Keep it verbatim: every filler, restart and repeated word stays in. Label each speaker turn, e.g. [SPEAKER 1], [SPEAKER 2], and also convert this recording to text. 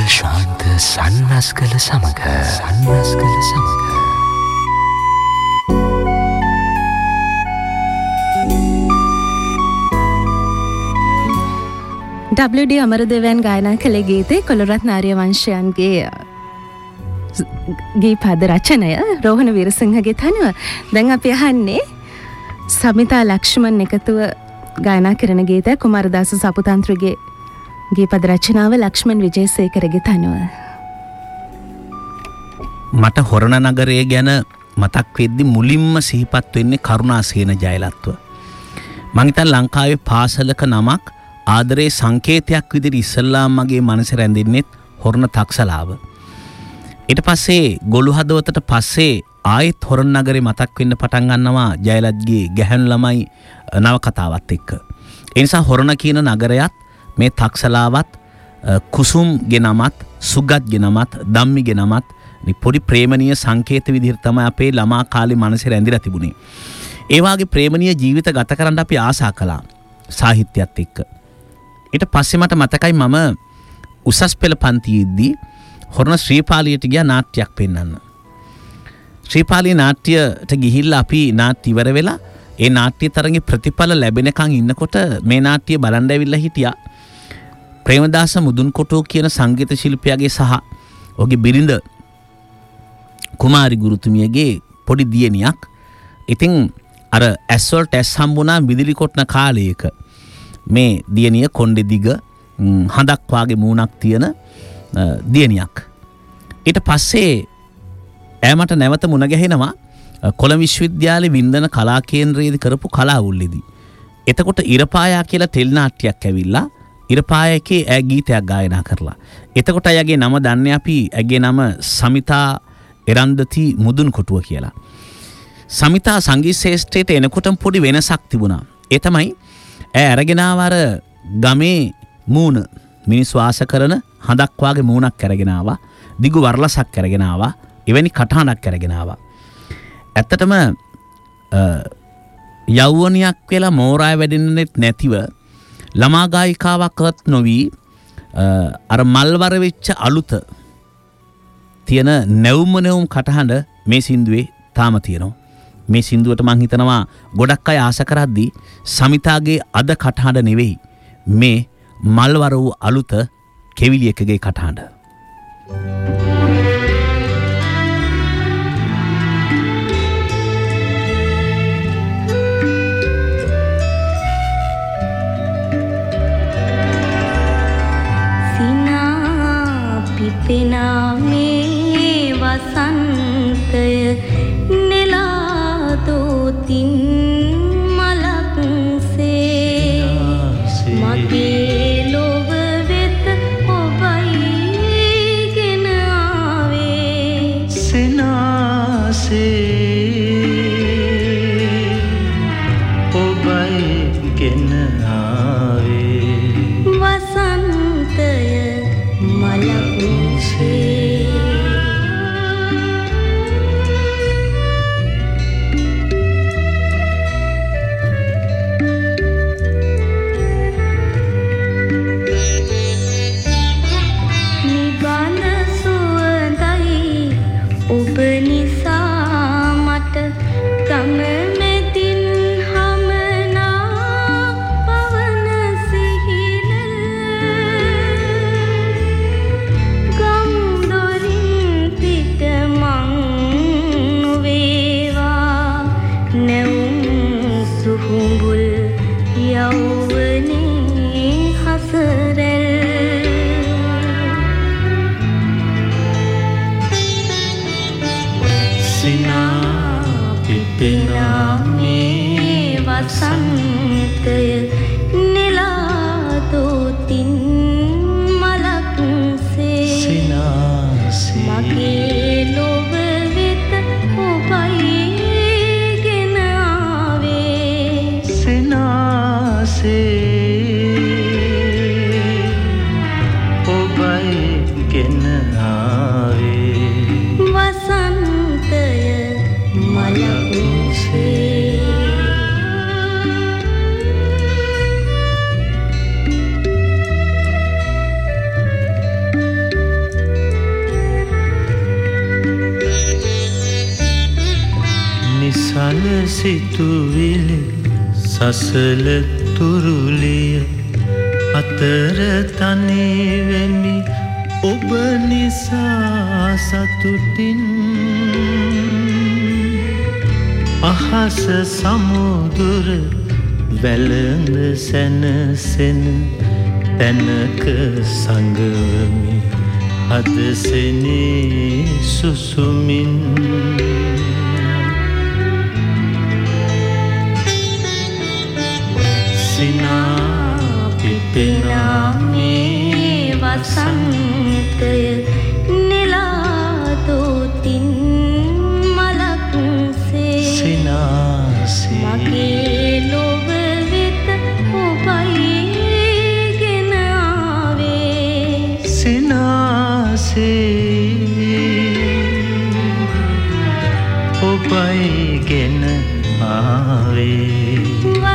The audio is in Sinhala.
[SPEAKER 1] ශාන්ත සන්නස්ගල සමග සන්නස්ගල සමග
[SPEAKER 2] ඩබ්ලිව් ඩී අමරදේවයන් ගායනා කළ ගීතේ කොළරත්න ආර්යවංශයන්ගේ ගී පද රචනය රෝහණ වීරසිංහගේ තනුව. දැන් අපි අහන්නේ සමිතා ලක්ෂ්මන් එකතුව ගායනා කරන ගීතය කුමාරදාස සපුතන්ත්‍රගේ ගී පද රචනාව ලක්ෂ්මන් විජේසේකරගේ තනුව.
[SPEAKER 3] මට හොරණ නගරය ගැන මතක් වෙද්දි මුලින්ම සිහිපත් වෙන්නේ කරුණාසේන ජයලත්ව. මං හිතන්නේ ලංකාවේ පාසලක නමක් ආදරේ සංකේතයක් විදිහට ඉස්සල්ලාම මගේ මනසේ රැඳෙන්නේත් හොරණ තක්සලාව. ඊට පස්සේ ගොළු හදවතට පස්සේ ආයෙත් හොරණ නගරේ මතක් වෙන්න පටන් ගන්නවා ජයලත්ගේ ගැහැණු ළමයි නවකතාවත් එක්ක. ඒ නිසා හොරණ කියන නගරයත් මේ තක්සලාවත් කුසුම්ගේ නමත් සුගත්ගේ නමත් ධම්මිගේ නමත් පොඩි ප්‍රේමණීය සංකේත විදිහට තමයි අපේ ළමා කාලේ මනසේ රැඳිලා තිබුණේ. ඒ වාගේ ප්‍රේමණීය ජීවිත ගත කරන්න අපි ආසා කළා සාහිත්‍යයත් එක්ක. ඊට පස්සේ මට මතකයි මම උසස් පෙළ පන්තියේදී හොරණ ශ්‍රීපාලියට ගියා නාට්‍යයක් පෙන්වන්න. ශ්‍රීපාලියේ නාට්‍යයට ගිහිල්ලා අපි නාට්‍ය ඉවර වෙලා ඒ නාට්‍ය තරඟේ ප්‍රතිඵල ලැබෙනකන් ඉන්නකොට මේ නාට්‍ය බලන්න ඇවිල්ලා හිටියා. ප්‍රේමදාස මුදුන්කොටෝ කියන සංගීත ශිල්පියාගේ සහ ඔහුගේ බිරිඳ කුමාරි ගුරුතුමියගේ පොඩි දියණියක්. ඉතින් අර ඇස්වලට ඇස් හම්බුණා විදුලි කොටන කාලයක. මේ දියණිය කොණ්ඩේ දිග හඳක් වාගේ මූණක් තියෙන දියණියක්. ඊට පස්සේ ඈමට නැවත මුණ ගැහෙනවා කොළඹ විශ්වවිද්‍යාලේ වින්දන කලා කේන්ද්‍රයේදී කරපු කලා උල්ලේදී. එතකොට ඉරපායා කියලා ටෙලි නාට්‍යයක් ඇවිල්ලා ඉරපායා එකේ ඈ ගීතයක් ගායනා කරලා. එතකොට අයගේ නම දන්නේ අපි ඇගේ නම සමිතා එරන්දති මුදුන්කොටුව කියලා. සමිතා සංගීත ශාස්ත්‍රයට එනකොටම පොඩි වෙනසක් තිබුණා. ඒ තමයි ඈ අරගෙන ආවර ගමේ මූණ මිනිස්සු ආස කරන හඳක් වාගේ මූණක් අරගෙන ආවා. දිගු වර්ලසක් අරගෙන ආවා. එවැනි කටහඬක් අරගෙන ආවා. ඇත්තටම යෞවනියක් වෙලා මෝරාය වැඩෙන්නෙත් නැතිව ළමා ගායිකාවක්වත් නොවි අර මල්වර වෙච්ච අලුත තියෙන නැවුම් නැවුම් කටහඬ මේ සින්දුවේ තාම තියෙනවා. මේ සින්දුවට මං හිතනවා ගොඩක් අය ආස කරද්දී සමිතාගේ අද කටහඬ නෙවෙයි මේ මල්වර වූ අලුත කෙවිලි එකගේ කටහඬ.
[SPEAKER 4] පිනා මේ වසන්තය නෙලා දෝතින් මලක්සේ මගේ ලොව වෙත ඔබයි ගෙන ආවේ
[SPEAKER 5] සිනාසේ ඔබයි ගෙන ආවේ
[SPEAKER 4] වසන්තය මලක්සේ
[SPEAKER 5] සිතුවිලි සසල තුරුලිය අතර තනිවෙමි ඔබ නිසා සතුටින් අහස සමුදුර වැළඳ සැනසෙන තැනක සංගවමි අද සෙනේ සුසුමින් සිනා පිපෙනා
[SPEAKER 4] මේ වසන්තය නෙලාදෝතින් මලක්සේ
[SPEAKER 5] සිනාසේ
[SPEAKER 4] මගේ ලොව වෙත ඔබයි ගෙන ආවේ
[SPEAKER 5] සිනාසේ ඔබයි ගෙන ආවේ